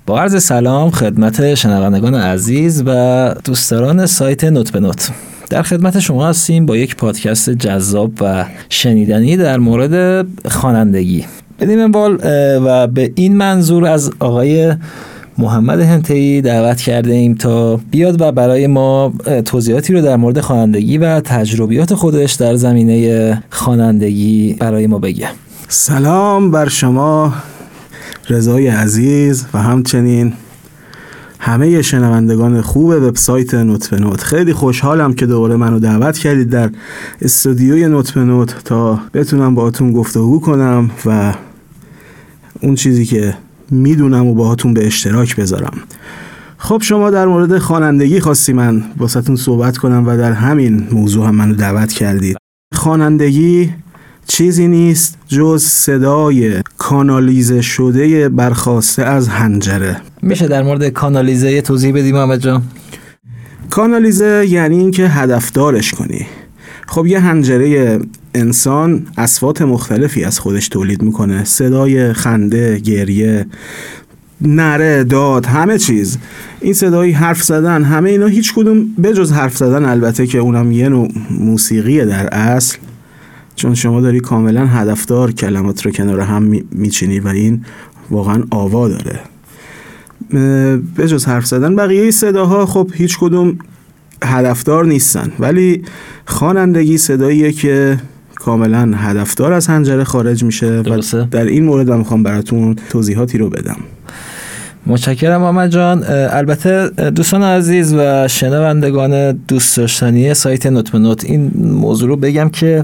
با عرض سلام خدمت شنوندگان عزیز و دوستداران سایت نوت به نوت. در خدمت شما هستیم با یک پادکست جذاب و شنیدنی در مورد خوانندگی. بدیم انوال و به این منظور از آقای محمد هنتهی دعوت کرده ایم تا بیاد و برای ما توضیحاتی رو در مورد خوانندگی و تجربیات خودش در زمینه خوانندگی برای ما بگه. سلام بر شما رضای عزیز و همچنین همه شنوندگان خوب وبسایت نوت به نوت. خیلی خوشحالم که دوباره منو دعوت کردید در استودیوی نوت به نوت تا بتونم باهاتون گفتگو کنم و اون چیزی که میدونم و باهاتون به اشتراک بذارم. خب شما در مورد خوانندگی خواستی من واسهتون صحبت کنم و در همین موضوع هم منو دعوت کردید. خوانندگی چیزی نیست جز صدای کانالیزه شده برخاسته از حنجره. میشه در مورد کانالیزه توضیح بدیم محمد جان؟ کانالیزه یعنی این که هدفدارش کنی. خب یه حنجره انسان اصوات مختلفی از خودش تولید میکنه، صدای خنده، گریه، نره، داد، همه چیز. این صدای حرف زدن، همه اینا هیچ کدوم بجز حرف زدن، البته که اونم یه نوع موسیقیه در اصل، چون شما داری کاملا هدفدار کلمات رو کنار هم میچینی و این واقعا آوا داره. بجز حرف زدن بقیه صداها خب هیچ کدوم هدفدار نیستن، ولی خوانندگی صداییه که کاملا هدفدار از حنجره خارج میشه. درسته. و در این مورد من میخوام براتون توضیحاتی رو بدم. متشکرم محمد جان. البته دوستان عزیز و شنوندگان دوست داشتنی سایت نوت به نوت، این موضوع رو بگم که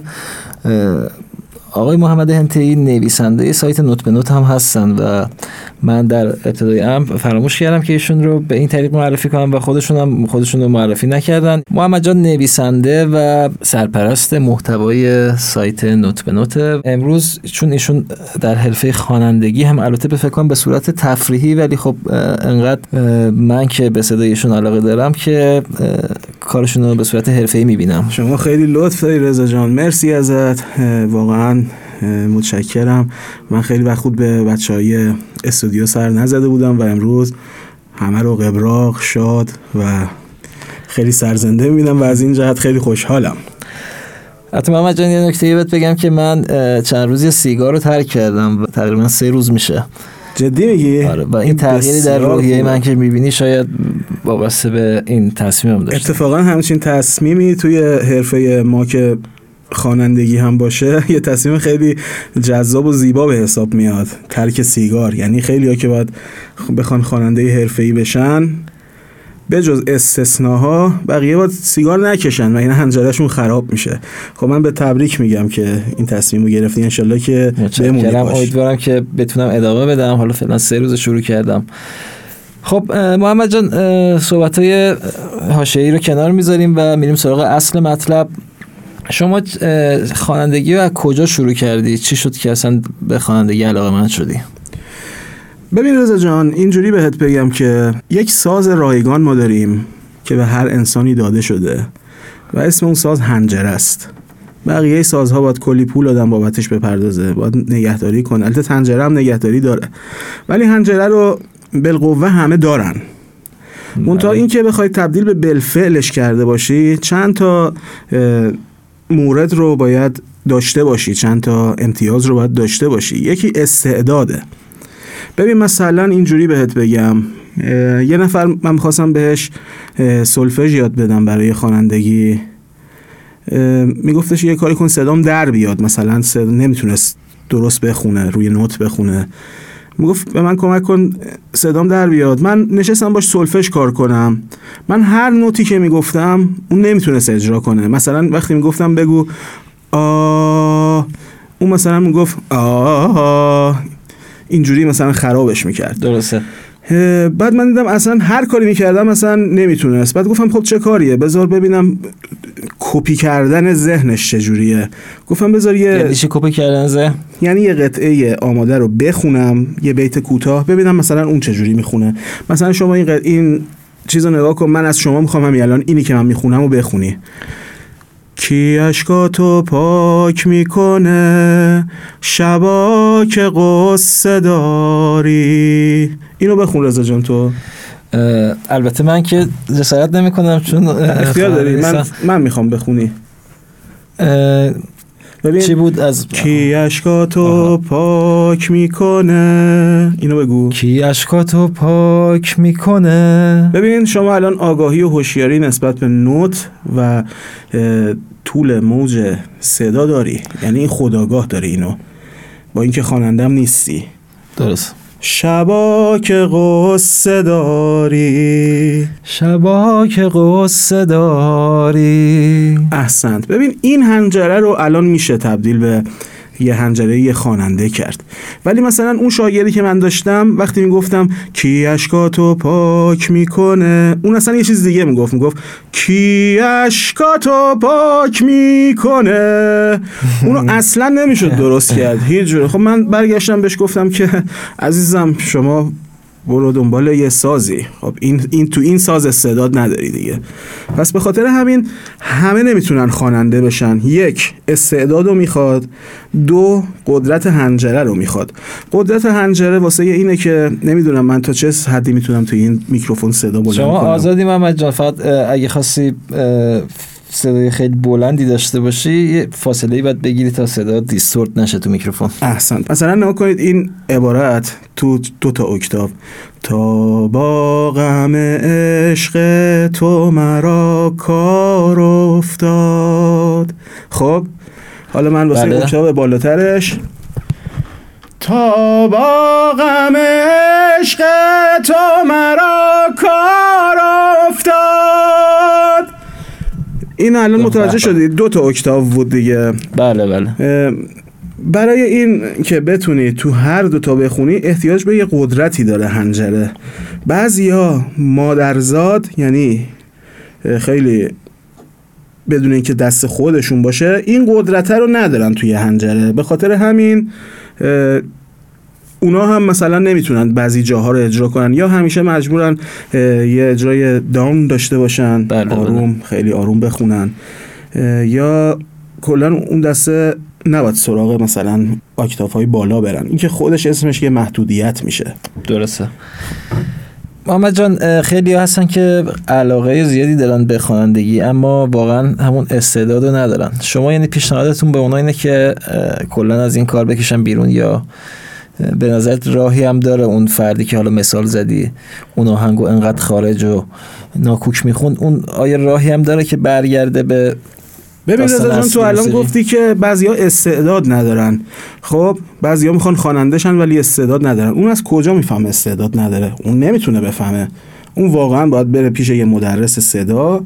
آقای محمد هنتهی نویسنده سایت نوت به نوت هم هستن و من در ابتدای امر فراموش کردم که ایشون رو به این طریق معرفی کنم و خودشون رو معرفی نکردن. محمد جان نویسنده و سرپرست محتوای سایت نوت به نوت. امروز چون ایشون در حرفه خوانندگی هم البته به فکر کنم به صورت تفریحی، ولی خب انقدر من که به صدای ایشون علاقه دارم که کارشون رو به صورت حرفه‌ای می‌بینم. شما خیلی لطف داری رضا جان، مرسی ازت، واقعا متشکرم. من خیلی وقت خود به بچهای استودیو سر نزده بودم و امروز همه رو قبراق، شاد و خیلی سرزنده می‌بینم و از این جهت خیلی خوشحالم. حتی محمد جان یه نکته بهت بگم که من چند روزی سیگار رو ترک کردم و تقریبا 3 روز میشه. جدی میگی؟ آره، و این تغییری در روحیه من که میبینی شاید وابسته به این تصمیمم داشته. اتفاقا همچین تصمیمی توی حرفه ما که خوانندگی هم باشه یه تصمیم خیلی جذاب و زیبا به حساب میاد، ترک سیگار. یعنی خیلی‌ها که باید بخوان خواننده حرفه‌ای بشن، به جز استثناها بقیه باید سیگار نکشن و این حنجرهشون خراب میشه. خب من به تبریک میگم که این تصمیم رو گرفتی، انشالله که بمونی باش. امیدوارم که بتونم ادامه بدم. حالا فعلا 3 روز شروع کردم. خب محمد جان، صحبت‌های حاشیه‌ای رو کنار میذاریم و میریم سراغ اصل مطلب. شما خوانندگی رو از کجا شروع کردی؟ چی شد که اصلا به خوانندگی علاقه‌مند شدی؟ ببین رضا جان، اینجوری بهت بگم که یک ساز رایگان ما داریم که به هر انسانی داده شده و اسم اون ساز حنجره است. بقیه سازها باید کلی پول آدم بابتش بپردازه، باید نگهداری کنه. البته حنجره هم نگهداری داره، ولی حنجره رو بالقوه همه دارن. منتها این که بخوای تبدیل به بالفعلش کرده باشی، چند تا مورد رو باید داشته باشی، چند تا امتیاز رو باید داشته باشی. یکی استعداده. ببین مثلا اینجوری بهت بگم، یه نفر من می‌خواستم بهش سولفژ یاد بدم برای خوانندگی، میگفتش یه کاری کن صدام در بیاد. مثلا نمیتونست درست بخونه، روی نوت بخونه، میگفت به من کمک کن صدام در بیاد. من نشستم باش سولفژ کار کنم. من هر نوتی که میگفتم اون نمیتونست اجرا کنه. مثلا وقتی میگفتم بگو اون مثلا میگفت اینجوری مثلا خرابش میکرد. درسته. بعد من دیدم اصلا هر کاری میکردم مثلا نمیتونست. بعد گفتم خب چه کاریه، بذار ببینم کپی کردن ذهنش چجوریه. گفتم بذار یعنی چی کپی کردن ذهن؟ یعنی یه قطعه آماده رو بخونم، یه بیت کوتاه، ببینم مثلا اون چجوری میخونه. مثلا شما این چیزو نگاه کن، من از شما میخوام همین الان اینی که من میخونم رو بخونی. کی اشکاتو پاک میکنه شبا که قصه داری. اینو بخون رضا جان تو. البته من که جسارت نمی کنم چون اختیار داری. من میخوام بخونی. چی بود از کی اشکاتو پاک میکنه، اینو بگو. کی اشکاتو پاک میکنه. ببین شما الان آگاهی و هوشیاری نسبت به نوت و طول موج صدا داری، یعنی این خودآگاه داری اینو، با اینکه خوانندم نیستی. درست. شبا که قصه داری، شبا که قصه داری. احسنت. ببین این حنجره رو الان میشه تبدیل به یه حنجره یه خواننده کرد، ولی مثلا اون شاگردی که من داشتم وقتی میگفتم کی اشکاتو پاک میکنه، اون اصلا یه چیز دیگه میگفت کی اشکاتو پاک میکنه. اونو اصلا نمیشد درست کرد هیچ جوره. خب من برگشتم بهش گفتم که عزیزم شما برو دنبال یه سازی. خب این تو این ساز استعداد نداری دیگه. پس به خاطر همین همه نمیتونن خواننده بشن. یک، استعدادو میخواد. دو، قدرت حنجره رو میخواد. قدرت حنجره واسه اینه که نمیدونم من تا چه حدی میتونم تو این میکروفون صدا بلند کنم. شما آزادی محمد جان، فقط اگه خواستی صدای خیلی بلندی داشته باشی یه فاصله‌ای باید بگیری تا صدا دیستورت نشه تو میکروفون. احسنت. مثلا نگاه کنید این عبارت تو 2 اکتاو، تا با غم عشق تو مرا کار افتاد. خب حالا من واسه اکتاو بالاترش، تا با غم عشق تو مرا کار افتاد. این الان متوجه شدید 2 اکتاو بود دیگه. بله. برای این که بتونی تو هر 2 بخونی احتیاج به یه قدرتی داره حنجره. بعضیا مادرزاد، یعنی خیلی بدون اینکه دست خودشون باشه، این قدرت رو ندارن توی حنجره. به خاطر همین اونا هم مثلا نمیتونن بعضی جاها رو اجرا کنن، یا همیشه مجبورن یه اجرای داون داشته باشن. آروم، خیلی آروم بخونن، یا کلا اون دسته نباید سراغ مثلا اکتاف‌های بالا برن. این که خودش اسمش یه محدودیت میشه. درسته. محمد جان، خیلی هستن که علاقه زیادی دارن به خوانندگی اما واقعا همون استعدادو ندارن. شما یعنی پیشنهادتون به اونها اینه که کلا از این کار بکشن بیرون، یا به نظرت راهی هم داره اون فردی که حالا مثال زدی اون آهنگو انقدر خارج و ناکوک میخوند، اون آیا راهی هم داره که برگرده به؟ ببین رضا جان، تو الان گفتی که بعضیا استعداد ندارن. خب بعضیا میخوان خواننده شن ولی استعداد ندارن. اون از کجا میفهمه استعداد نداره؟ اون نمیتونه بفهمه. اون واقعا باید بره پیش یه مدرس صدا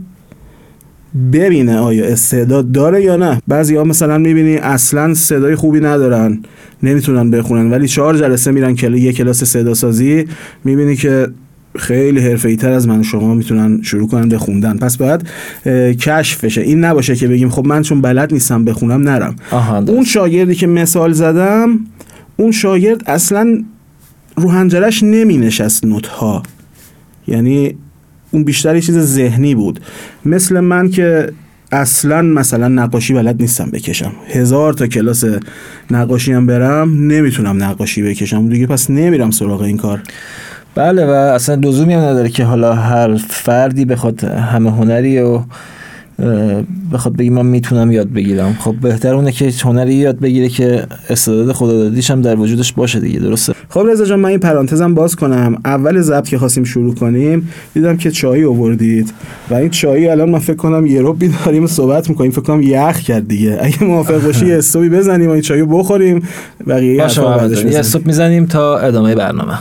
ببینه آیا استعداد داره یا نه. بعضیا مثلا میبینی اصلا صدای خوبی ندارن، نمیتونن بخونن، ولی 4 جلسه میرن یه کلاس صدا سازی، میبینی که خیلی حرفه‌ای تر از من و شما میتونن شروع کنن به خوندن. پس باید کشف بشه. این نباشه که بگیم خب من چون بلد نیستم بخونم نرم. اون شاگردی که مثال زدم، اون شاگرد اصلا رو حنجرش نمی نشست نوت‌ها، یعنی اون بیشتر یه چیز ذهنی بود. مثل من که اصلا مثلا نقاشی بلد نیستم بکشم، 1000 تا کلاس نقاشی هم برم نمیتونم نقاشی بکشم دیگه، پس نمیرم سراغ این کار. بله، و اصلا لزومی هم نداره که حالا هر فردی بخواد همه هنری و بخواد بگی من میتونم یاد بگیرم. خب بهتر اونه که هنری یاد بگیره که استعداد خدادادیش هم در وجودش باشه دیگه. درسته. خب رضا جان، من این پرانتزم باز کنم. اول ضبط که خواستیم شروع کنیم دیدم که چای آوردید و این چای الان من فکر کنم یه رو بیداریم صحبت میکنیم، فکر کنم یخ کرد دیگه. اگه موافق باشی یه استوبی بزنیم و این چایو بخوریم، بقیه حرفا بعدش یه استوب میزنیم تا ادامه برنامه.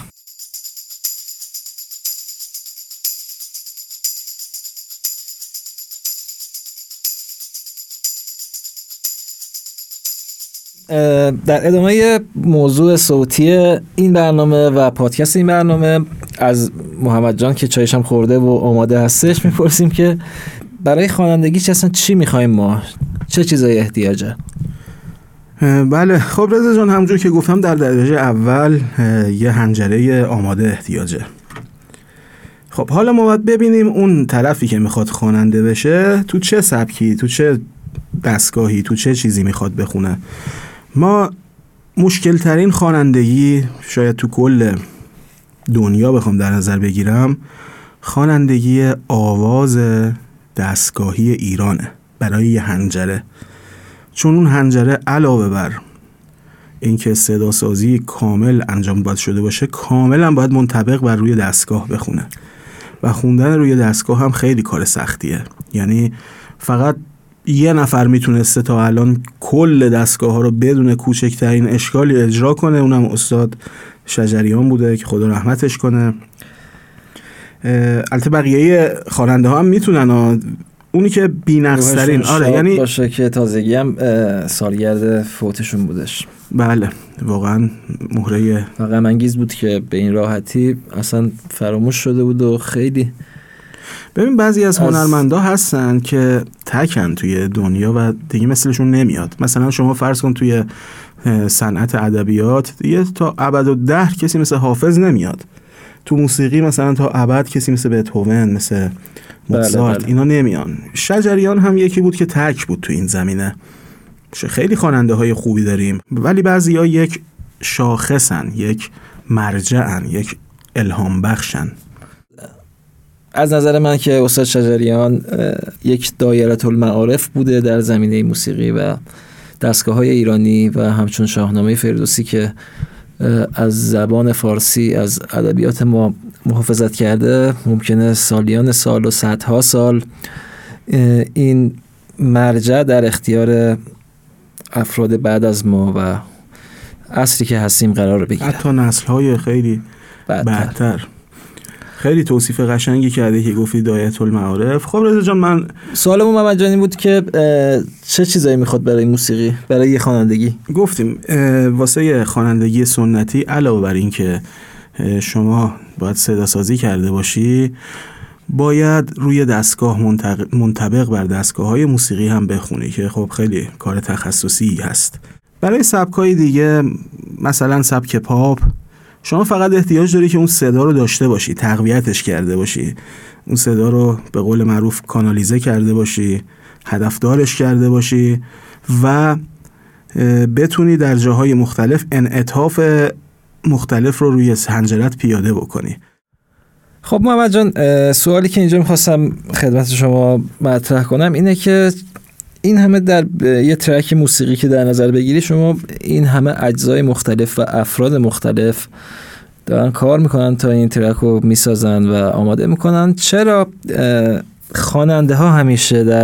در ادامه موضوع صوتی این برنامه و پادکست این برنامه از محمد جان که چایش هم خورده و آماده هستش میپرسیم که برای خوانندگی چی میخوایم ما؟ چه چیزایی احتیاجه؟ بله خب رضا جان، همونجور که گفتم در درجه اول یه حنجره آماده احتیاجه. خب حالا ما باید ببینیم اون طرفی که میخواد خواننده بشه تو چه سبکی، تو چه دستگاهی، تو چه چیزی میخواد بخونه. ما مشکل ترین خوانندگی شاید تو کل دنیا بخوام در نظر بگیرم، خوانندگی آواز دستگاهی ایرانه برای یه حنجره. چون اون حنجره علاوه بر اینکه صدا سازی کامل انجام باید شده باشه، کاملا باید منطبق بر روی دستگاه بخونه و خوندن روی دستگاه هم خیلی کار سختیه. یعنی فقط یه نفر میتونسته تا الان کل دستگاه ها رو بدون کوچکترین اشکالی اجرا کنه، اونم استاد شجریان بوده که خدا رحمتش کنه. البته بقیه خواننده ها هم میتونن، اونی که بی‌نقص‌ترین یعنی باشه که تازگی هم سالگرد فوتشون بودش. بله واقعا مهره غم انگیز بود که به این راحتی اصلا فراموش شده بود و خیلی. ببین بعضی از هنرمندا هستن که تکن توی دنیا و دیگه مثلشون نمیاد. مثلا شما فرض کن توی صنعت ادبیات دیگه تا ابد کسی مثل حافظ نمیاد. تو موسیقی مثلا تا ابد کسی مثل بتهوون، مثل موزارت، اینا نمیان. شجریان هم یکی بود که تک بود تو این زمینه. خیلی خواننده های خوبی داریم، ولی بعضی ها یک شاخصن، یک مرجعن، یک الهام بخشن. از نظر من که استاد شجریان یک دایره المعارف بوده در زمینه موسیقی و دستگاه های ایرانی و همچون شاهنامه فردوسی که از زبان فارسی از ادبیات ما محافظت کرده، ممکنه سالیان سال و صدها سال این مرجع در اختیار افراد بعد از ما و عصری که هستیم قرار بگیره، حتی نسل‌های خیلی بعدتر. خیلی توصیف قشنگی کرده که گفتی دایره المعارف. خب رضا جان، من سوالمون محمد جانی بود که چه چیزایی میخواد برای موسیقی، برای خوانندگی؟ گفتیم واسه خوانندگی سنتی علاوه بر این که شما باید صدا سازی کرده باشی، باید روی دستگاه منطبق بر دستگاه‌های موسیقی هم بخونی که خب خیلی کار تخصصی هست. برای سبک‌های دیگه مثلا سبک پاپ، شما فقط احتیاج داری که اون صدا رو داشته باشی، تقویتش کرده باشی، اون صدا رو به قول معروف کانالیزه کرده باشی، هدفدارش کرده باشی و بتونی در جاهای مختلف انعطاف مختلف رو روی حنجرت پیاده بکنی. خب محمد جان، سوالی که اینجا میخواستم خدمت شما مطرح کنم اینه که این همه در یه ترک موسیقی که در نظر بگیری، شما این همه اجزای مختلف و افراد مختلف دارن کار میکنن تا این ترک رو میسازن و آماده میکنن، چرا خواننده ها همیشه در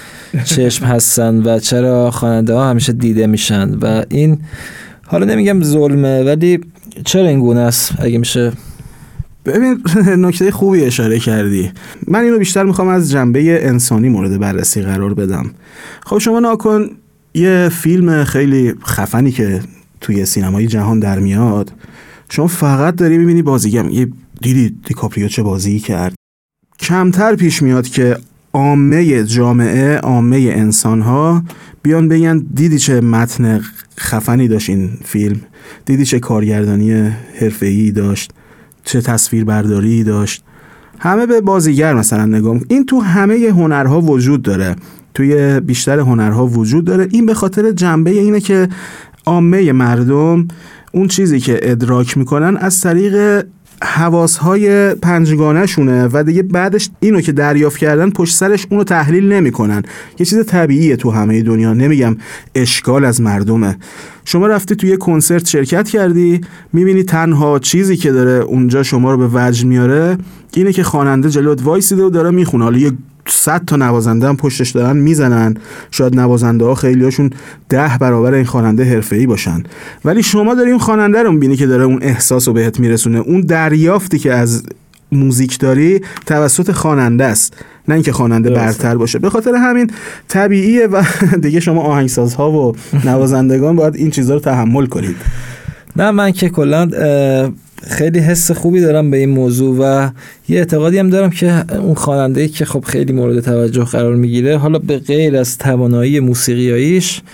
چشم هستن و چرا خواننده ها همیشه دیده میشن و این، حالا نمیگم ظلمه، ولی چرا این گونه است؟ اگه میشه. ببین نکته خوبی اشاره کردی. من اینو بیشتر میخوام از جنبه انسانی مورد بررسی قرار بدم. خب شما ناکن یه فیلم خیلی خفنی که توی سینمای جهان در میاد، شما فقط داری میبینی بازیگر، یه دیدی دیکاپریو چه بازی کرد. کمتر پیش میاد که عامه جامعه، عامه انسان‌ها بیان بگن دیدی چه متن خفنی داشت این فیلم، دیدی چه کارگردانی حرفه‌ای داشت، چه تصویر برداری داشت. همه به بازیگر مثلا نگاه می‌کنن. این تو همه هنرها وجود داره، توی بیشتر هنرها وجود داره. این به خاطر جنبه اینه که عامه مردم اون چیزی که ادراک میکنن از طریق حواسهای پنجگانه شونه و دیگه بعدش اینو که دریافت کردن پشت سرش اونو تحلیل نمیکنن. یه چیز طبیعیه تو همه دنیا، نمیگم اشکال از مردمه. شما رفتی توی کنسرت شرکت کردی، میبینی تنها چیزی که داره اونجا شما رو به وجد میاره اینه که خواننده جلوت وایسیده و داره میخونه. حالا یه 100 تا نوازنده هم پشتش دارن میزنن، شاید نوازنده ها خیلی هاشون 10 برابر این خواننده حرفه‌ای باشن، ولی شما داری اون خواننده رو میبینی که داره اون احساس رو بهت میرسونه. اون دریافتی که از موزیک داری توسط خواننده است، نه اینکه خواننده برتر باشه. به خاطر همین طبیعیه و دیگه شما آهنگسازها و نوازندگان باید این چیزا رو تحمل کنید. نه من که کلا خیلی حس خوبی دارم به این موضوع و یه اعتقادی هم دارم که اون خواننده‌ای که خب خیلی مورد توجه قرار میگیره، حالا به غیر از توانایی موسیقیاییش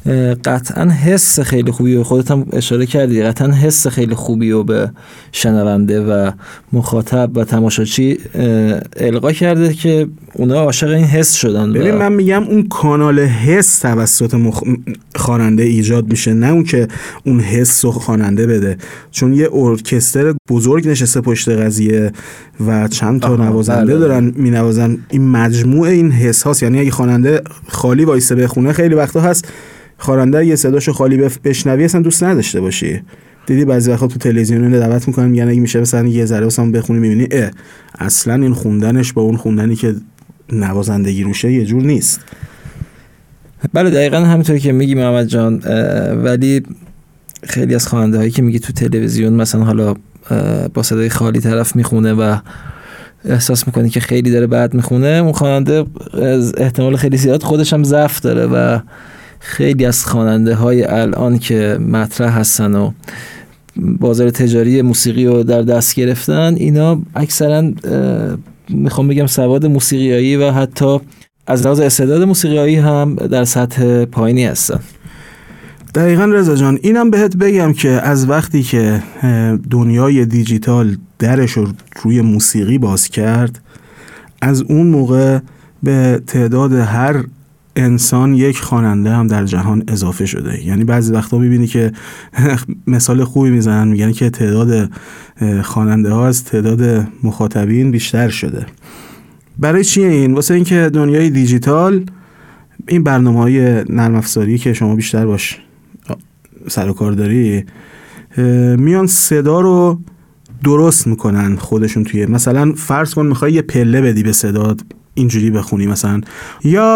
قطعا حس خیلی خوبی و خودت هم اشاره کردی، قطعا حس خیلی خوبی و به شنونده و مخاطب و تماشاچی القا کرده که اونا عاشق این حس شدن. ببین من میگم اون کانال حس توسط خواننده ایجاد میشه، نه اون که اون حس رو خواننده بده، چون یه ارکستر بزرگ نشسته پشت قضیه و چند تا نوازنده دارن مینوازن، این مجموعه این حس هاست. یعنی اگه خواننده خالی وایسه بخونه، خیلی وقتا هست خواننده یه صداشو خالی بشنوی اصلا دوست نداشته باشی. دیدی بعضی وقتا تو تلویزیون دعوت میکنن میگن اگه میشه مثلا یه ذره واسم بخونی، میبینی اصلا این خوندنش با اون خوندنی که نوازندگی روشه یه جور نیست. بله دقیقاً همینطوری که میگی محمد جان. ولی خیلی از خواننده هایی که میگی تو تلویزیون مثلا حالا با صدای خالی طرف میخونه و احساس میکنی که خیلی داره بد میخونه، اون خواننده احتمال خیلی زیاد خودش هم ضعف داره و خیلی از خواننده های الان که مطرح هستن و بازار تجاری موسیقی رو در دست گرفتن، اینا اکثرا میخوام بگم سواد موسیقیایی و حتی از لحاظ استعداد موسیقیایی هم در سطح پایینی هستن. دقیقاً رضا جان، اینم بهت بگم که از وقتی که دنیای دیجیتال درش رو روی موسیقی باز کرد، از اون موقع به تعداد هر انسان یک خواننده هم در جهان اضافه شده. یعنی بعضی وقتا میبینی که مثال خوبی میزنن، میگن که تعداد خواننده ها از تعداد مخاطبین بیشتر شده. برای چیه این؟ واسه این که دنیای دیجیتال، این برنامه‌های نرم افزاری که شما بیشتر باش سر و کار داری، میان صدا رو درست میکنن خودشون. توی مثلا فرض کن میخوای یه پله بدی به صدات، اینجوری بخونی مثلا یا،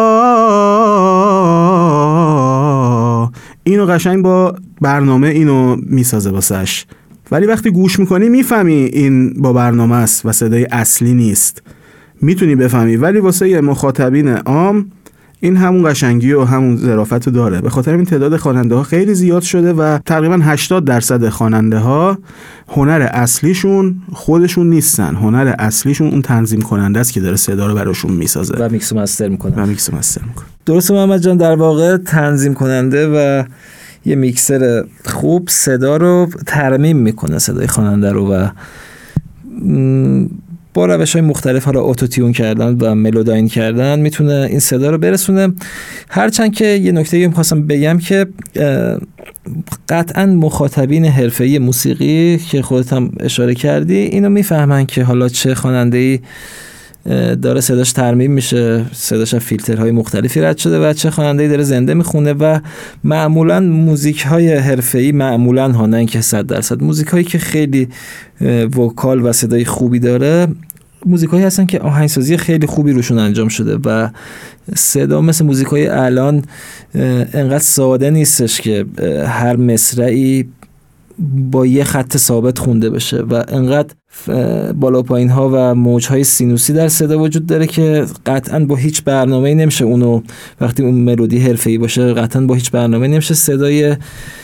اینو قشنگ با برنامه اینو میسازه واسش، ولی وقتی گوش میکنی میفهمی این با برنامه است و صدای اصلی نیست، میتونی بفهمی. ولی واسه یه مخاطبین عام این همون قشنگی و همون ظرافت رو داره. به خاطر این تعداد خواننده ها خیلی زیاد شده و تقریبا 80% خواننده ها هنر اصلیشون خودشون نیستن. هنر اصلیشون اون تنظیم کننده است که داره صدا رو براشون میسازه و میکس و مستر میکنه. درسته محمد جان، در واقع تنظیم کننده و یه میکسر خوب صدا رو ترمیم میکنه، صدای خواننده رو، و با روش‌های مختلف، حالا اوتوتیون کردن و ملوداین کردن، میتونه این صدا رو برسونه. هرچند که یه نکته می‌خواستم بگم که قطعاً مخاطبین حرفه‌ای موسیقی که خودت هم اشاره کردی، اینو میفهمن که حالا چه خواننده‌ای داره صداش ترمیم میشه، صداش فیلترهای مختلفی رد شده، و چه خواننده‌ای داره زنده میخونه. و معمولاً موزیک‌های حرفه‌ای، معمولاً ها، نه اینکه 100%، موزیک‌هایی که خیلی وکال و صدای خوبی داره، موزیکایی هستن که آهنگسازی خیلی خوبی روشون انجام شده و صدا مثل موزیکای الان انقدر ساده نیستش که هر مصرعی با یه خط ثابت خونده بشه و انقدر بالا پایین ها و موج های سینوسی در صدا وجود داره که قطعاً با هیچ برنامه‌ای نمیشه اونو، وقتی اون ملودی حرفه‌ای باشه، قطعاً با هیچ برنامه‌ای نمیشه صدای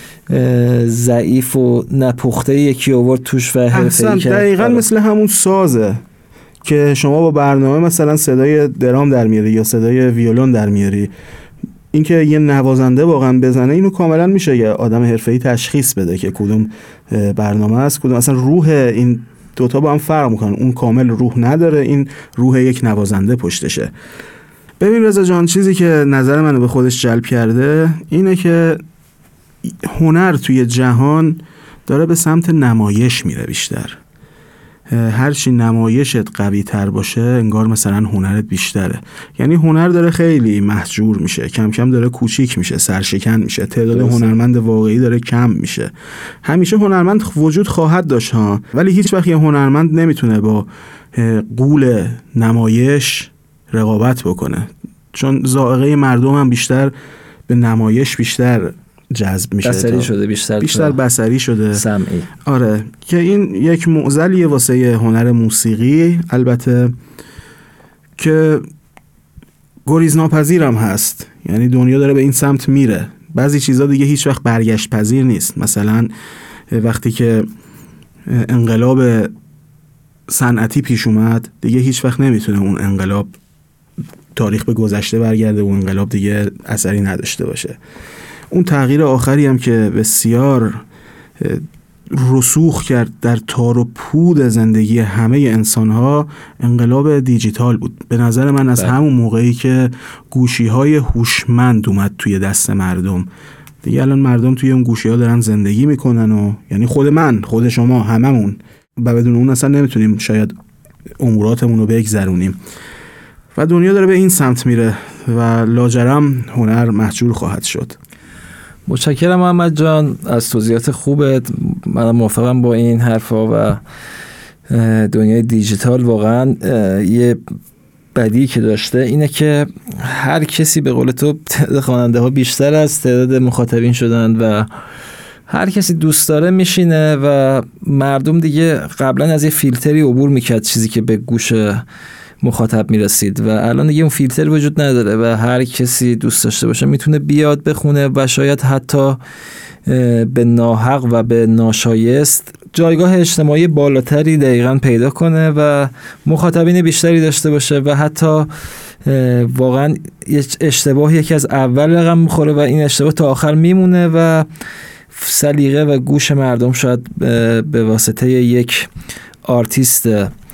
ضعیف و نپخته یکی آورد توش و حرفه‌ای کرد. دقیقاً مثل همون سازه که شما با برنامه مثلا صدای درام در میاری یا صدای ویولون در میاری، اینکه یه نوازنده واقعا بزنه، اینو کاملا میشه یه آدم حرفه‌ای تشخیص بده که کدوم برنامه است، کدوم اصلا روح این دوتا با هم فرق میکنن. اون کامل روح نداره، این روح یک نوازنده پشتشه. ببین رضا جان، چیزی که نظر منو به خودش جلب کرده اینه که هنر توی جهان داره به سمت نمایش میره بیشتر. هرچی نمایشت قوی تر باشه، انگار مثلا هنرت بیشتره. یعنی هنر داره خیلی محجور میشه، کم کم داره کوچیک میشه، سرشکن میشه، تعداد هنرمند واقعی داره کم میشه. همیشه هنرمند وجود خواهد داشت ها، ولی هیچ وقت یه هنرمند نمیتونه با غول نمایش رقابت بکنه، چون ذائقه مردم هم بیشتر به نمایش بیشتر جذب میشه، بصری شده، بیشتر بصری شده، سمعی. آره، که این یک معضلیه واسه هنر موسیقی، البته که گریزناپذیرم هست. یعنی دنیا داره به این سمت میره. بعضی چیزا دیگه هیچ وقت برگشت پذیر نیست. مثلا وقتی که انقلاب صنعتی پیش اومد، دیگه هیچ وقت نمیتونه اون انقلاب تاریخ به گذشته برگرده و انقلاب دیگه اثری نداشته باشه. اون تغییر آخری هم که بسیار رسوخ کرد در تار و پود زندگی همه انسان‌ها، انقلاب دیجیتال بود. به نظر من از همون موقعی که گوشی‌های هوشمند اومد توی دست مردم، دیگه الان مردم توی اون گوشی‌ها دارن زندگی میکنن و یعنی خود من، خود شما، هممون، و بدون اون اصلا نمیتونیم شاید اموراتمون رو بگذرونیم و دنیا داره به این سمت میره و لاجرم هنر محجور خواهد شد. متشکرم محمد جان از توضیحات خوبت. من موافقم با این حرفا و دنیای دیجیتال واقعا یه بدی که داشته اینه که هر کسی به قول تو تعداد خواننده ها بیشتر از تعداد مخاطبین شدن و هر کسی دوست داره میشینه و مردم دیگه قبلا از یه فیلتری عبور میکرد چیزی که به گوش مخاطب میرسید و الان دیگه اون فیلتر وجود نداره و هر کسی دوست داشته باشه میتونه بیاد بخونه و شاید حتی به ناحق و به ناشایست جایگاه اجتماعی بالاتری دقیقاً پیدا کنه و مخاطبین بیشتری داشته باشه و حتی واقعاً اشتباه یکی از اول رقم میخوره و این اشتباه تا آخر میمونه و سلیقه و گوش مردم شاید به واسطه یک آرتیست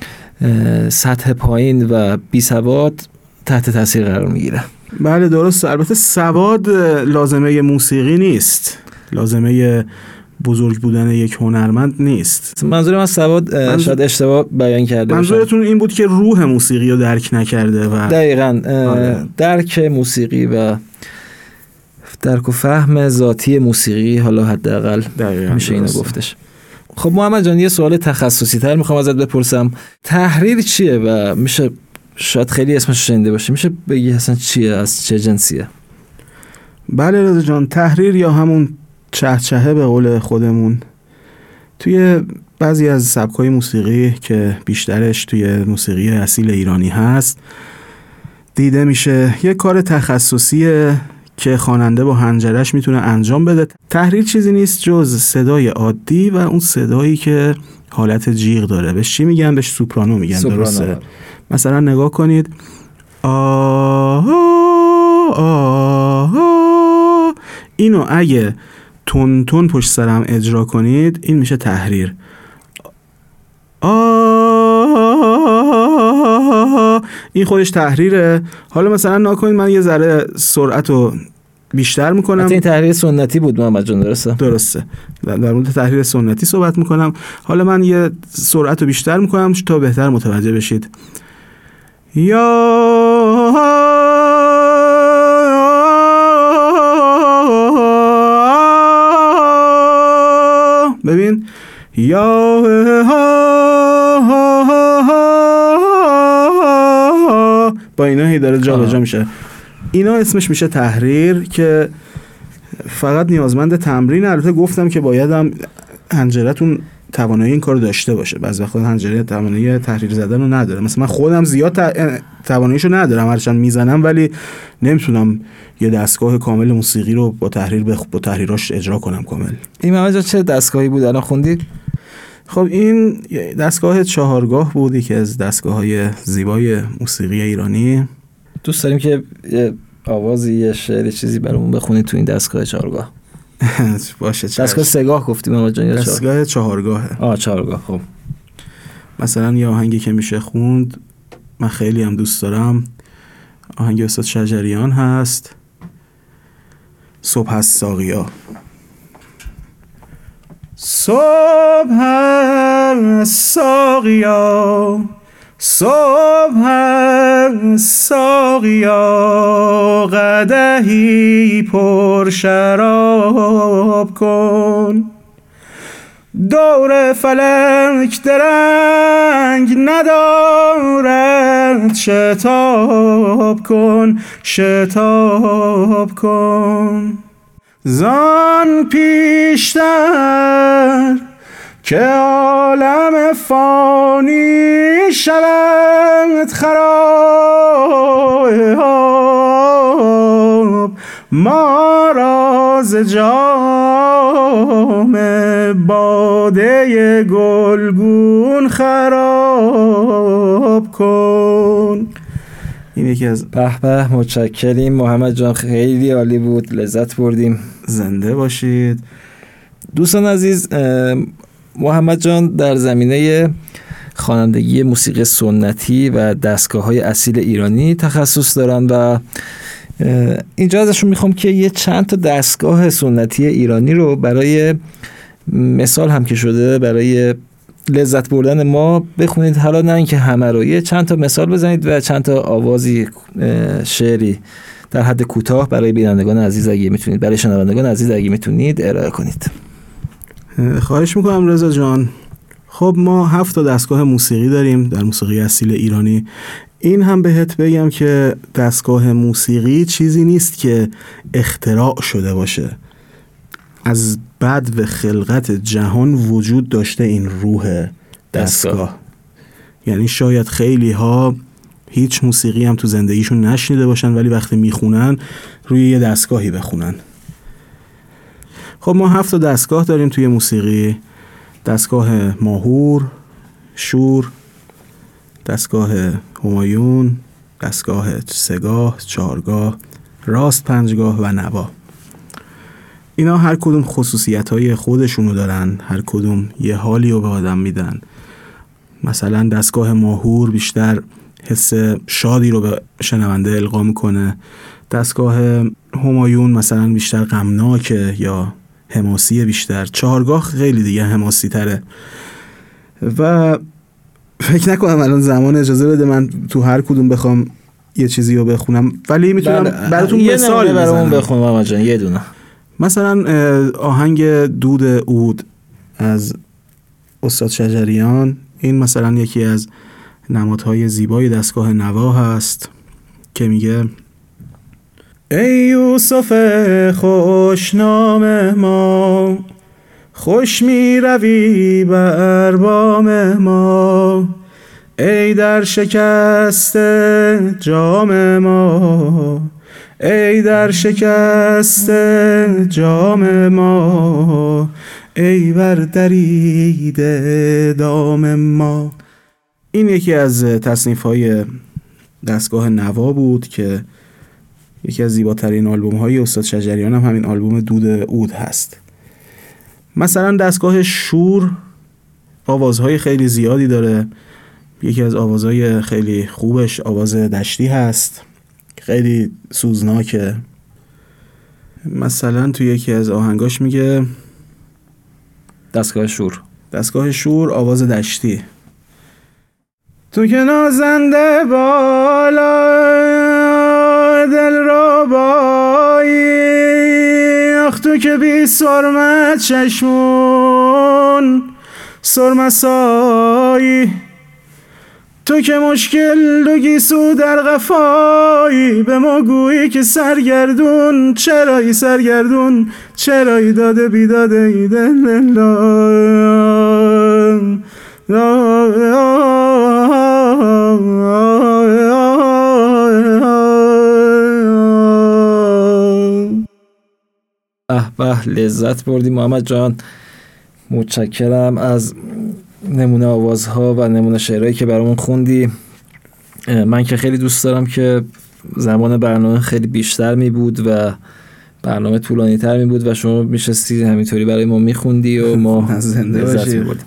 سطح پایین و بی سواد تحت تاثیر قرار میگیره. بله درست. البته سواد لازمه موسیقی نیست، لازمه بزرگ بودن یک هنرمند نیست. منظورم از سواد شاید اشتباه بیان کرده باشم. منظورتون این بود که روح موسیقی رو درک نکرده و دقیقاً درک موسیقی و درک و فهم ذاتی موسیقی، حالا حداقل میشه اینو گفتش. خب محمد جان، یه سوال تخصصی تر میخوام ازت بپرسم. تحریر چیه و میشه شاید خیلی اسمش شنیده باشه، میشه بگی اصلا چیه، از چه جنسیه؟ بله رضا جان، تحریر یا همون چهچهه به قول خودمون توی بعضی از سبک‌های موسیقی که بیشترش توی موسیقی اصیل ایرانی هست دیده میشه. یه کار تخصصیه که خواننده با حنجرش میتونه انجام بده. تحریر چیزی نیست جز صدای عادی و اون صدایی که حالت جیغ داره. بهش چی میگن؟ بهش سوپرانو میگن. درسته؟ مثلا نگاه کنید، اینو اگه تون تون پشت سرم اجرا کنید این میشه تحریر. این خودش تحریره. حالا مثلا نکنید من یه ذره سرعت رو بیشتر میکنم. این تحریر سنتی بود محمد جان، درسته؟ درسته. در مورد تحریر سنتی صحبت میکنم. حالا من یه سرعت رو بیشتر میکنم تا بهتر متوجه بشید. یا ببین، یا با اینا هی داره جا به جا میشه. اینا اسمش میشه تحریر که فقط نیازمند تمرین. البته گفتم که بایدم حنجرتون توانایی این کارو داشته باشه. بعضی وقتا حنجره توانایی تحریر زدن رو نداره. مثلا من خودم زیاد تواناییشو ندارم، هرچند میزنم ولی نمیتونم یه دستگاه کامل موسیقی رو با تحریراش اجرا کنم کامل. این محمد چه دستگاهی بود الان خوندید؟ خب این دستگاه چهارگاه بود، که از دستگاه‌های زیبای موسیقی ایرانی. دوست داریم که آوازی، یه شعر، چیزی برامون بخونید تو این دستگاه چهارگاه. باشه. دستگاه سه‌گاه گفتیم محمد جان یا دستگاه چهارگاهه؟ چهارگاه. خب مثلا یه آهنگی که میشه خوند، من خیلی هم دوست دارم، آهنگ استاد شجریان هست، صبح هست ساقیا. صبح هست ساقیا، صبح هست ساقیا، قدحی پر شراب کن. دور فلک درنگ ندارد، شتاب کن، شتاب کن. زان پیشتر که عالم فانی شود خراب، ما را ز جام باده گلگون خراب کن. این یکی از به متشکریم محمد جان، خیلی عالی بود، لذت بردیم. زنده باشید. دوستان عزیز، محمد جان در زمینه خوانندگی موسیقی سنتی و دستگاه‌های اصیل ایرانی تخصص دارن و اینجا ازشون میخوام که یه چند تا دستگاه سنتی ایرانی رو برای مثال هم که شده برای لذت بردن ما بخونید. حالا نه اینکه همه رو، یه چند تا مثال بزنید و چند تا آوازی شعری در حد کوتاه برای بینندگان عزیز اگه میتونید، برای شنوندگان عزیز اگه میتونید ارائه کنید. خواهش میکنم رضا جان. خب ما 7 تا دستگاه موسیقی داریم در موسیقی اصیل ایرانی. این هم بهت بگم که دستگاه موسیقی چیزی نیست که اختراع شده باشه. از بدو خلقت جهان وجود داشته این روح دستگاه. یعنی شاید خیلی ها هیچ موسیقی هم تو زندگیشون نشنیده باشن، ولی وقتی میخونن روی یه دستگاهی بخونن. خب ما 7 تا دستگاه داریم توی موسیقی. دستگاه ماهور، شور، دستگاه همایون، دستگاه سگاه، چهارگاه، راست پنجگاه و نوا. اینا هر کدوم خصوصیت‌های خودشونو دارن، هر کدوم یه حالی رو به آدم میدن. مثلا دستگاه ماهور بیشتر حس شادی رو به شنونده القا میکنه. دستگاه همایون مثلا بیشتر غمناکه یا حماسی بیشتر. چهارگاه خیلی دیگه حماسی تره. و فکر نکنم الان زمان اجازه بده من تو هر کدوم بخوام یه چیزی رو بخونم، ولی میتونم براتون مثال برامون بخونم محمد جان. یه دونه مثلا آهنگ دود عود از استاد شجریان. این مثلا یکی از نمادهای زیبای دستگاه نوا هست که میگه: ای یوسف خوشنام ما، خوش می روی بر بام ما، ای در شکست جام ما، ای در شکست جام ما، ای بر دریده دام ما. این یکی از تصنیف‌های دستگاه نوا بود که یکی از زیباترین آلبوم‌های استاد شجریان هم همین آلبوم دود عود هست. مثلا دستگاه شور آوازهای خیلی زیادی داره. یکی از آوازهای خیلی خوبش آواز دشتی هست، خیلی سوزناکه. مثلا توی یکی از آهنگاش میگه دستگاه شور آواز دشتی: تو که نازنده بالا دل رو بایی، آخ تو که بی سرمت چشمون سرمسایی، تو که مشکل دو گیسو در قفایی، به ما گویی که سرگردون چرایی، سرگردون چرایی، داده بیداده ای دل به لذت بردیم محمد جان. متشکرم از نمونه آوازها و نمونه شعرهایی که برامون خوندی. من که خیلی دوست دارم که زمان برنامه خیلی بیشتر می بود و برنامه طولانی تر می بود و شما میشستی همینطوری برای ما میخوندی و ما لذت می بردیم.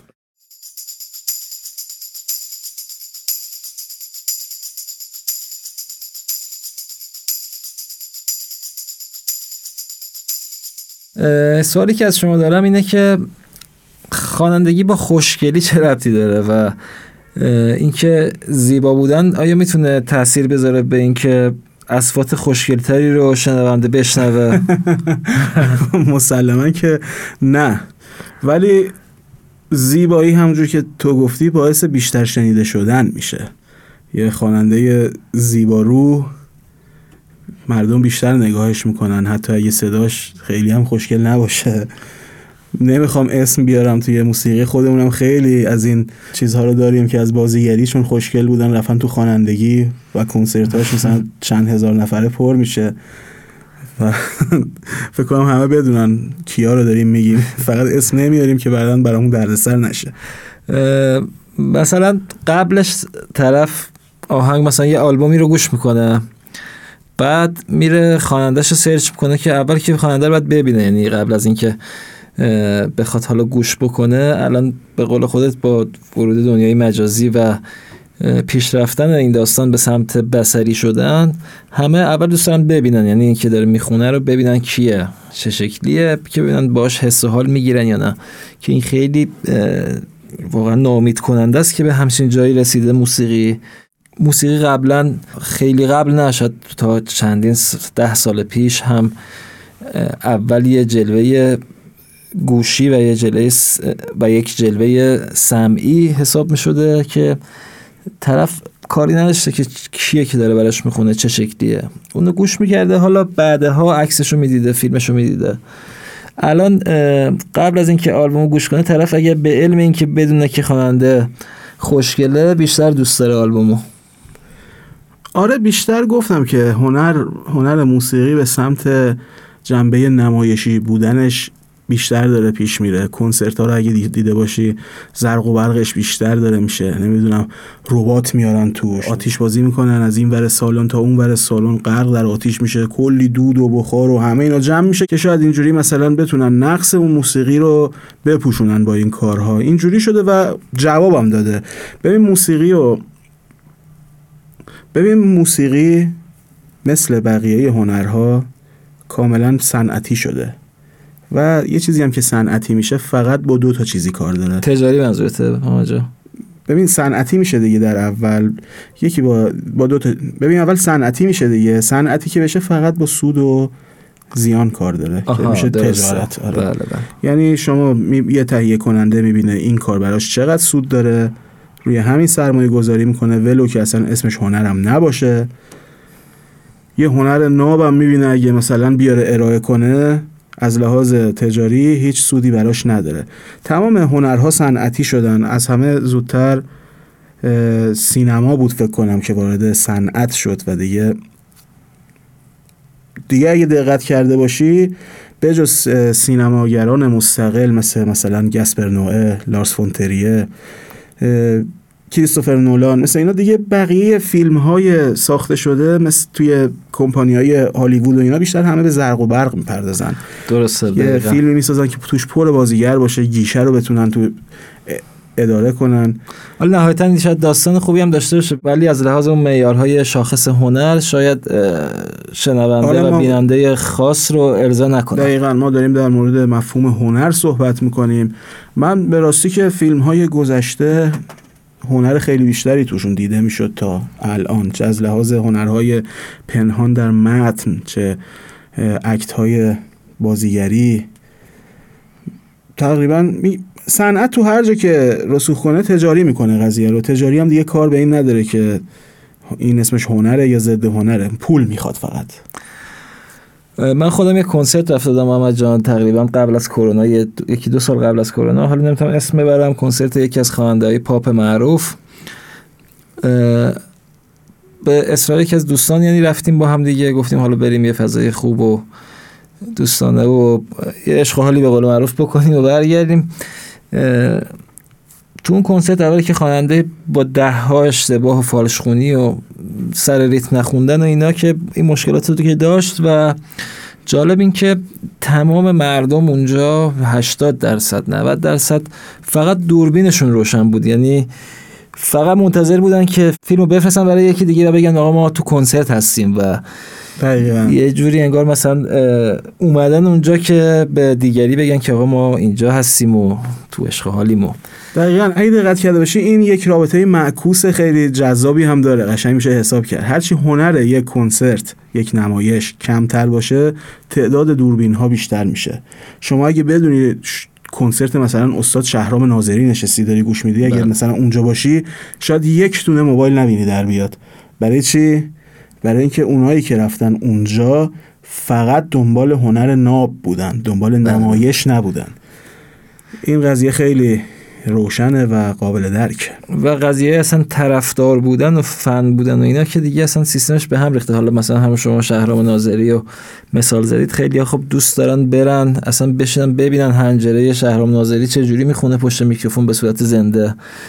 سوالی که از شما دارم اینه که خوانندگی با خوشگلی چه ربطی داره و اینکه زیبا بودن آیا میتونه تأثیر بذاره به اینکه اصوات خوشگلتری رو شنونده بشنوه؟ مسلماً که نه، ولی زیبایی همونجور که تو گفتی باعث بیشتر شنیده شدن میشه. یه خواننده زیبارو مردم بیشتر نگاهش میکنن، حتی اگه صداش خیلی هم خوشگل نباشه. نمیخوام اسم بیارم، توی موسیقی خودمونم خیلی از این چیزها رو داریم که از بازیگری چون خوشگل بودن رفتن تو خوانندگی و کنسرتاش مثلا چند هزار نفره پر میشه و فکر کنم همه بدونن کیا رو داریم میگیم، فقط اسم نمیاریم که بعداً برامون دردسر نشه. مثلا قبلش طرف آهنگ مثلا یه آلبومی رو گوش میکنه، بعد میره خواننده‌شو سرچ میکنه که اول که خواننده رو باید ببینه، یعنی قبل از اینکه بخواد حالا گوش بکنه. الان به قول خودت با ورود دنیای مجازی و پیشرفتن این داستان به سمت بصری شدن، همه اول دوست دارن ببینن، یعنی این که داره میخونه رو ببینن کیه، چه شکلیه، که ببینن باش حس و حال میگیرن یا نه. که این خیلی واقعا ناامید کننده است که به همچین جایی رسیده موسیقی قبلا، خیلی قبل نشد، تا چندین 10 سال پیش هم اول یه جلوه گوشی و یک جلوه سمعی حساب می شده که طرف کاری نداشته که کیه که داره براش میخونه، چه شکلیه، اونو گوش میکرده، حالا بعدها عکسشو میدیده، فیلمشو میدیده. الان قبل از اینکه آلبومو گوش کنه، طرف اگه به علم اینکه بدونه که خواننده خوشگله، بیشتر دوست داره آلبومو. آره بیشتر گفتم که هنر موسیقی به سمت جنبه نمایشی بودنش بیشتر داره پیش میره. کنسرت ها رو اگه دیده باشی زرق و برقش بیشتر داره میشه، نمیدونم ربات میارن توش، آتیش بازی میکنن، از این ور سالن تا اون ور سالن غرق در آتیش میشه، کلی دود و بخار و همه اینا جمع میشه که شاید اینجوری مثلا بتونن نقص اون موسیقی رو بپوشونن با این کارها. اینجوری شده و جوابم داده. ببین موسیقی مثل بقیه هنرها کاملا صنعتی شده و یه چیزی هم که صنعتی میشه فقط با 2 تا چیزی کار داره. تجاری منظورته آجا؟ ببین صنعتی میشه دیگه در اول، یکی با 2 تا. ببین اول صنعتی میشه دیگه، صنعتی که بشه فقط با سود و زیان کار داره که میشه تجارت. آره. بله. یعنی شما یه تهیه کننده میبینه این کار براش چقدر سود داره، روی همین سرمایه گذاری میکنه ولو که اصلا اسمش هنرم نباشه. یه هنر نابم میبینه اگه مثلا بیاره ارائه کنه، از لحاظ تجاری هیچ سودی براش نداره. تمام هنرها صنعتی شدن. از همه زودتر سینما بود فکر کنم که وارد صنعت شد و دیگه اگه دقت کرده باشی به جز سینماگران مستقل مثلا گاسپر نوئه، لارس فون تریه، کریستوفر نولان، مثل اینا دیگه، بقیه فیلم های ساخته شده مثل توی کمپانی های هالیوود و اینا بیشتر همه به زرق و برق میپردازن. درسته. یه فیلمی میسازن که توش پر بازیگر باشه، گیشه رو بتونن تو اداره کنن. حالا نهایتاً شاید داستان خوبی هم داشته باشه، ولی از لحاظ اون معیارهای شاخص هنر شاید شنونده و بیننده خاص رو ارضا نکنه. دقیقاً ما داریم در مورد مفهوم هنر صحبت میکنیم. من به راستی که فیلم های گذشته هنر خیلی بیشتری توشون دیده میشد تا الان، چه از لحاظ هنرهای پنهان در متن، چه اکت های بازیگری. تقریبا صنعت تو هر جا که رسوخ کنه تجاری میکنه قضیه رو. تجاری هم دیگه کار به این نداره که این اسمش هنره یا ضد هنره، پول میخواد فقط. من خودم یک کنسرت رفته بودم محمد جان، تقریبا قبل از کرونا، 1-2 سال قبل از کرونا، حالا نمیتونم اسم ببرم، کنسرت یکی از خواننده‌های پاپ معروف. به اصرار یکی از دوستان یعنی رفتیم با هم دیگه، گفتیم حالا بریم یه فضای خوب و دوستانه و یه عشق و حالی به قول معروف بکنیم و برگردیم. تو اون کنسرت اولی که خواننده با 10 اشتباه و فالشخونی و سر ریتم نخوندن و اینا که این مشکلات رو که داشت، و جالب این که تمام مردم اونجا 80% 90% فقط دوربینشون روشن بود، یعنی فقط منتظر بودن که فیلمو بفرستن برای یکی دیگه و بگن آقا ما تو کنسرت هستیم، و یه جوری انگار مثلا اومدن اونجا که به دیگری بگن که آقا ما اینجا هستیم و تو عشق حالیم. دقیقاً اگه دقت کرده باشی این یک رابطه معکوس خیلی جذابی هم داره، قشنگ میشه حساب کرد. هرچی هنر یک کنسرت، یک نمایش کمتر باشه، تعداد دوربین ها بیشتر میشه. شما اگه بدونی کنسرت مثلا استاد شهرام ناظری نشستی داری گوش میدی، اگه مثلا اونجا باشی شاید 1 دونه موبایل نبینی در بیاد. برای چی؟ برای اینکه اونایی که رفتن اونجا فقط دنبال هنر ناب بودن، دنبال نمایش نبودن. این قضیه خیلی روشنه و قابل درک. و قضیه اصلا طرفدار بودن و فن بودن و اینا که دیگه اصلا سیستمش به هم ریخته. حالا مثلا هم شما شهرام ناظری و مثال زدید، خیلی خب دوست دارن برن اصلا بشینن ببینن حنجره شهرام ناظری چه جوری میخونه پشت میکروفون به صورت زنده.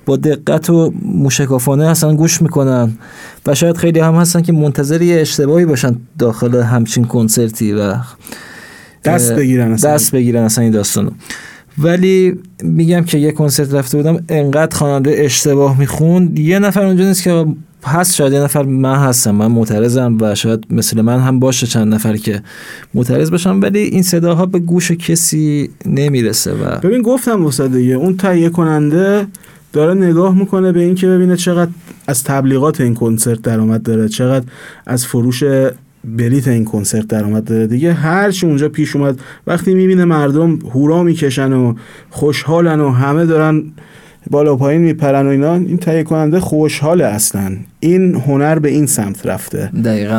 با دقت و موشکافانه اصلا گوش میکنن و شاید خیلی هم هستن که منتظر یه اشتباهی باشن داخل همچین کنسرتی و دست بگیرن اصلا این داستانو. ولی میگم که یه کنسرت رفته بودم انقدر خواننده اشتباه میخوند، یه نفر اونجا نیست که هست، شاید یه نفر من هستم، من معترضم و شاید مثل من هم باشه چند نفر که معترض باشم، ولی این صداها به گوش کسی نمیرسه. و ببین گفتم واسه دیگه اون تهیه کننده داره نگاه میکنه به این که ببینه چقدر از تبلیغات این کنسرت درآمد داره، چقدر از فروش بلیت این کنسرت درآمد داره دیگه. هر چی اونجا پیش اومد وقتی میبینه مردم هورا میکشن و خوشحالن و همه دارن بالا پایین میپرن و اینا، این تهیه کننده خوشحاله. اصلا این هنر به این سمت رفته. دقیقاً.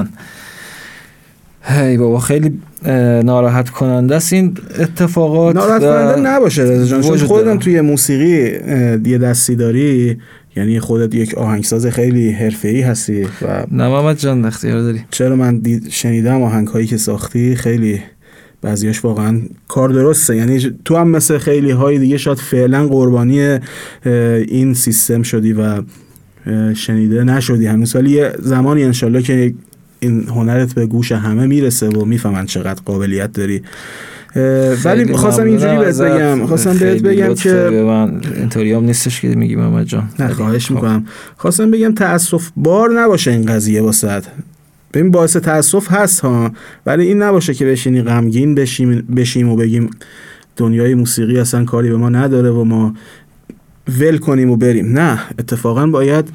هی بابا خیلی ناراحت کننده است این اتفاقات. ناراحت کننده نباشه رضا جان، چون خودم توی موسیقی یه دستی داری، یعنی خودت یک آهنگساز خیلی حرفه‌ای هستی و نه محمد جان اختیار داری. چرا من شنیدم آهنگ‌هایی که ساختی خیلی بعضیاش واقعا کار درسته، یعنی تو هم مثل خیلی های دیگه شاید فعلا قربانی این سیستم شدی و شنیده نشدی هنوز، ولی یه زمانی انشالله که این هنرت به گوش همه میرسه و میفهمن چقدر قابلیت داری. ولی خواستم اینجوری بهت بگم، که من اینطوری هم نیستش که میگی محمد جان. نه خواهش میکنم. خواستم بگم تأسف بار نباشه این قضیه واسط. ببین باعث تأسف هست ها، ولی این نباشه که بشینی غمگین بشیم و بگیم دنیای موسیقی اصلا کاری به ما نداره و ما ول کنیم و بریم. نه، اتفاقا باید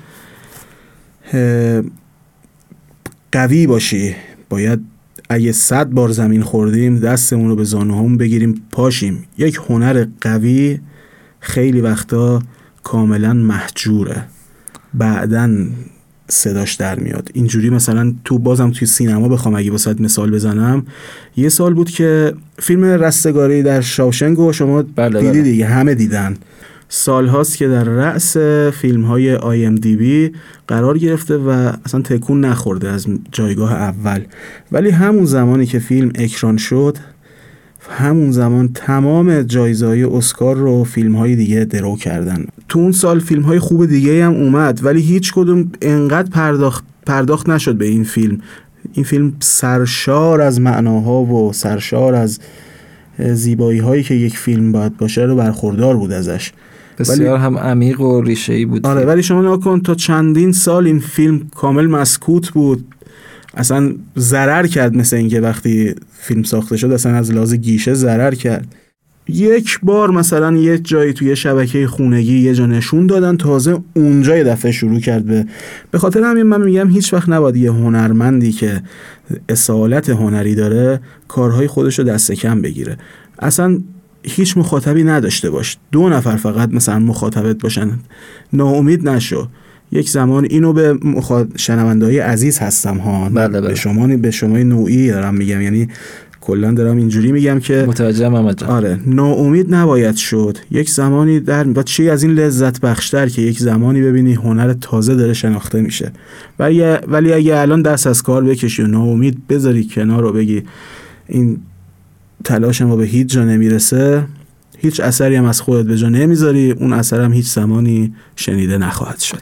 قوی باشی. باید اگه 100 بار زمین خوردیم دستمون رو به زانوهامون بگیریم پاشیم. یک هنر قوی خیلی وقتا کاملا محجوره، بعدن صداش در میاد. اینجوری مثلا بازم توی سینما بخوام اگه واسه مثال بزنم، یه سال بود که فیلم رستگاری در شاوشنگ رو شما دیدی دیگه، همه دیدن. سال هاست که در رأس فیلم های IMDb قرار گرفته و اصلا تکون نخورده از جایگاه اول، ولی همون زمانی که فیلم اکران شد، همون زمان تمام جایزه‌های اسکار رو فیلم های دیگه درو کردن. تو اون سال فیلم های خوب دیگه هم اومد، ولی هیچ کدوم انقدر پرداخت نشد به این فیلم. این فیلم سرشار از معناها و سرشار از زیبایی هایی که یک فیلم باید باشه رو برخوردار بود ازش. بسیار هم عمیق و ریشه‌ای بود. آره، ولی شما نگاه کن تا چندین سال این فیلم کامل مسکوت بود، اصلا ضرر کرد. مثل اینکه وقتی فیلم ساخته شد اصلا از لحاظ گیشه ضرر کرد. یک بار مثلا یه جایی توی شبکه خونگی یه جا نشون دادن، تازه اونجا یه دفعه شروع کرد به خاطر همین من میگم هیچ وقت نباید یه هنرمندی که اصالت هنری داره کارهای خودش رو دست کم بگیره. اصلا هیچ مخاطبی نداشته باش، 2 نفر فقط مثلا مخاطبت باشن، ناامید نشو. یک زمان اینو به شنونده‌های عزیز هستم ها، بله. به شما نوعی دارم میگم، یعنی کلا دارم اینجوری میگم که متوجهم محمد جان. آره، ناامید نباید شد. یک زمانی با چی از این لذت بخشتر که یک زمانی ببینی هنر تازه داره شناخته میشه. ولی اگه الان دست از کار بکشی و ناامید بذاری کنار رو بگی این تلاش ما به هیچ جا نمیرسه، هیچ اثری هم از خودت به جا نمیذاری، اون اثر هم هیچ زمانی شنیده نخواهد شد.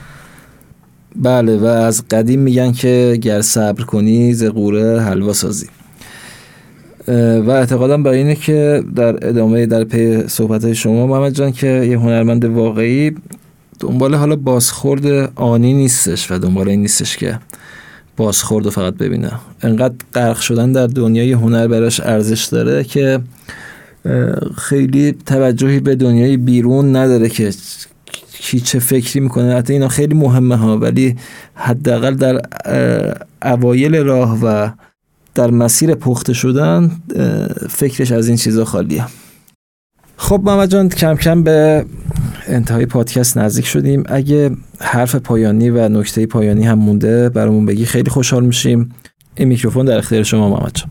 بله، و از قدیم میگن که گر صبر کنی ز قوره حلوا سازی. و اعتقادم بر اینه که در ادامه در پی صحبت‌های شما محمد جان که یه هنرمند واقعی دنبال حالا بازخورد آنی نیستش و دنبال این نیستش که بازخورد رو فقط ببینه. انقدر غرق شدن در دنیای هنر براش ارزش داره که خیلی توجهی به دنیای بیرون نداره که کی چه فکری میکنه. حتی اینا خیلی مهمه ها، ولی حداقل در اوایل راه و در مسیر پخته شدن فکرش از این چیزا خالیه. خب محمد جان، کم کم به انتهای پادکست نزدیک شدیم. اگه حرف پایانی و نکته پایانی هم مونده برامون بگی خیلی خوشحال میشیم. این میکروفون در اختیار شما محمد جان.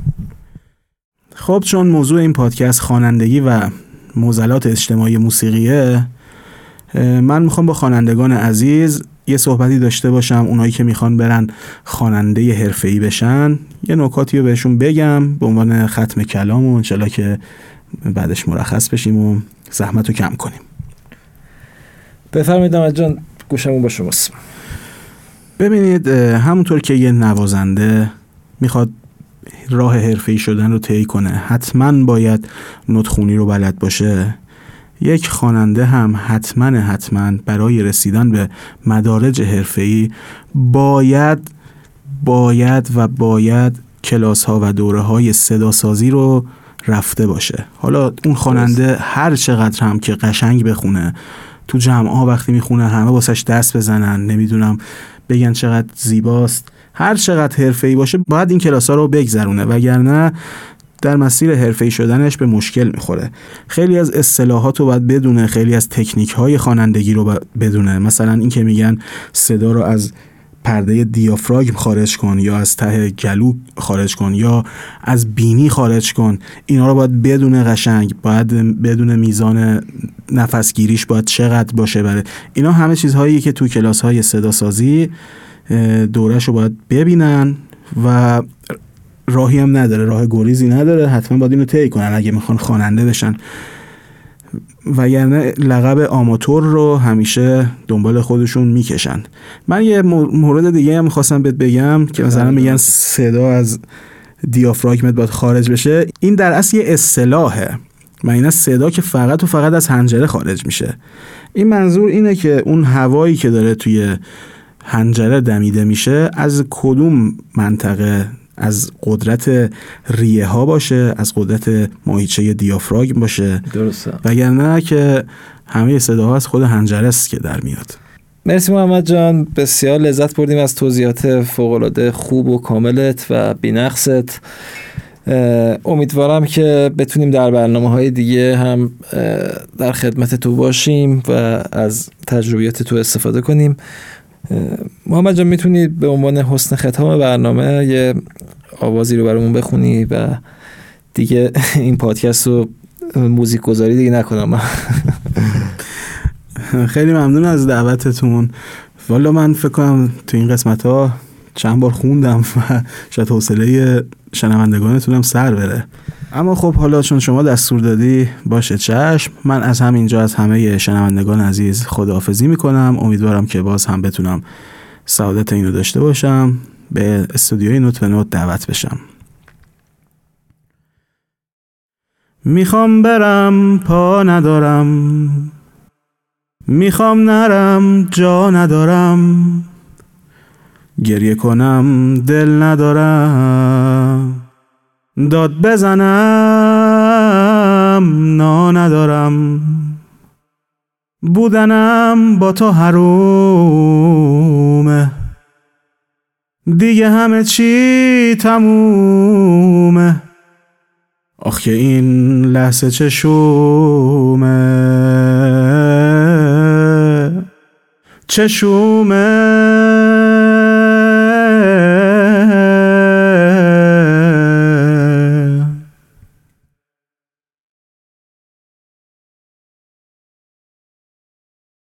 خب چون موضوع این پادکست خوانندگی و معضلات اجتماعی موسیقیه، من میخوام با خوانندگان عزیز یه صحبتی داشته باشم. اونایی که میخوان برن خواننده حرفه‌ای بشن، یه نکاتی رو بهشون بگم به عنوان ختم کلام و انشالله که بعدش مرخص بشیم و زحمت رو کم کنیم. بفرمایید محمد جان، گوشمون با شماست. ببینید، همونطور که یه نوازنده میخواد راه حرفه‌ای شدن رو طی کنه حتما باید نطخونی رو بلد باشه، یک خواننده هم حتما برای رسیدن به مدارج حرفه‌ای باید کلاس ها و دوره های صداسازی رو رفته باشه. حالا اون خواننده هر چقدر هم که قشنگ بخونه، تو جمع ها وقتی میخونه همه واسش دست بزنن، نمیدونم بگن چقدر زیباست، هر چقدر حرفه‌ای باشه باید این کلاس ها رو بگذرونه، وگرنه در مسیر حرفه‌ای شدنش به مشکل میخوره. خیلی از اصطلاحات رو باید بدونه، خیلی از تکنیک های خوانندگی رو بدونه. مثلا این که میگن صدا رو از پرده دیافراگم خارج کن، یا از ته گلو خارج کن، یا از بینی خارج کن، اینا رو باید بدونه قشنگ، باید بدونه میزان نفسگیریش باید چقدر باشه. برای اینا همه چیزهایی که تو کلاس های صدا سازی دورش رو باید ببینن و راهی هم نداره، راه گریزی نداره، حتما باید اینو طی کنن اگه میخوان خواننده بشن، وگرنه لقب آماتور رو همیشه دنبال خودشون میکشن. من یه مورد دیگه هم میخواستم بگم که مثلا میگن صدا از دیافراگمت باید خارج بشه. این در اصل یه اصطلاحه، معنی صدا که فقط و فقط از حنجره خارج میشه. این منظور اینه که اون هوایی که داره توی حنجره دمیده میشه از کدوم منطقه، از قدرت ریه ها باشه، از قدرت ماهیچه دیافراگم باشه. درسته. وگرنه که همه صداها از خود حنجره است که در میاد. مرسی محمد جان، بسیار لذت بردیم از توضیحات فوق‌العاده خوب و کاملت و بی‌نقصت. امیدوارم که بتونیم در برنامه‌های دیگه هم در خدمت تو باشیم و از تجربیات تو استفاده کنیم. محمد جان، میتونی به عنوان حسن ختام برنامه یه آوازی رو برامون بخونی و دیگه این پادکست رو موزیک گذاری دیگه نکنم؟ خیلی ممنون از دعوتتون. والا من فکر کنم تو این قسمت ها چند بار خوندم و شاید حوصله شنوندگانتونم سر بره، اما خب حالا چون شما دستور دادی باشه چشم. من از همینجا از همه شنوندگان عزیز خداحافظی میکنم. امیدوارم که باز هم بتونم سعادت اینو داشته باشم به استودیوی نوت به نوت دعوت بشم. میخوام برم پا ندارم، میخوام نرم جا ندارم، گریه کنم دل ندارم، داد بزنم نا ندارم، بودنم با تو حرومه، دیگه همه چی تمومه، آخ که این لحظه چشومه چشومه